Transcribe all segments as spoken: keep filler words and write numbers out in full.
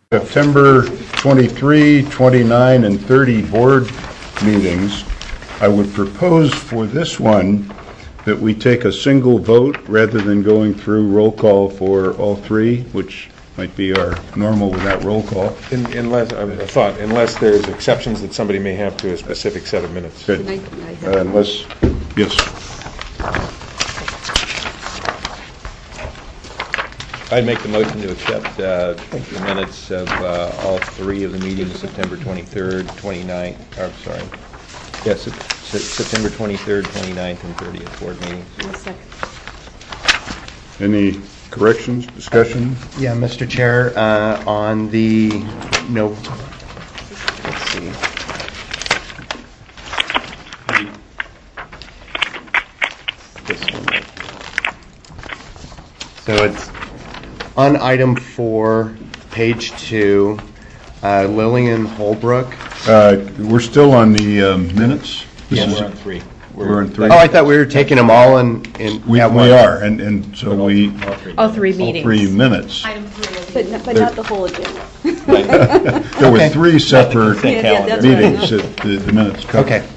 September twenty-third, twenty-ninth, and thirtieth board meetings. I would propose for this one that we take a single vote rather than going through roll call for all three, which might be our normal without roll call. In, unless, I thought, unless there's exceptions that somebody may have to a specific set of minutes. Good. Uh, unless, yes. I'd make the motion to accept uh, the minutes of uh, all three of the meetings, September twenty-third, twenty-ninth, or sorry, yes, September twenty-third, twenty-ninth, and thirtieth board meetings. Any corrections, discussion? Yeah, Mister Chair, uh, on the, no, let's see. This one. So it's on item four, page two, uh, Lillian Holbrook. Uh, we're still on the um, minutes? This Yeah, is- we're on three. We're on three? Oh, I thought we were taking them all in, in. We, at we once. are, and, and so we, All three. All three all meetings. three minutes. But, n- but not the whole agenda. There were Okay. three separate Consent Yeah, yeah, calendar. that's what I meetings that the, the minutes covered. Okay.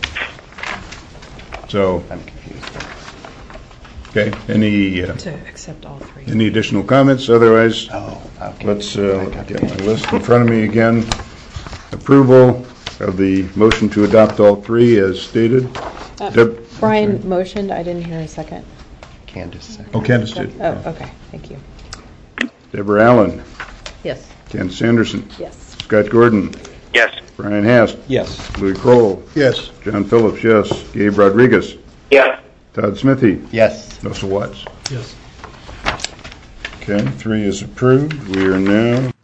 So, I'm confused. okay, any, uh, To accept all three. any additional comments? Otherwise, Oh, okay. let's uh, I got get the- my list in front of me again. Approval of the motion to adopt all three as stated. Uh, Deb- Brian motioned, I didn't hear a second. Candace second. Oh, Candace did. Oh, okay, thank you. Deborah Allen, Yes. Candace Anderson, Yes. Scott Gordon, Yes. Brian Hast, Yes. Louis Kroll. Yes. John Phillips, yes. Gabe Rodriguez, Yes. Todd Smithy, Yes. Russell Watts. Yes. Okay, three is approved. We are now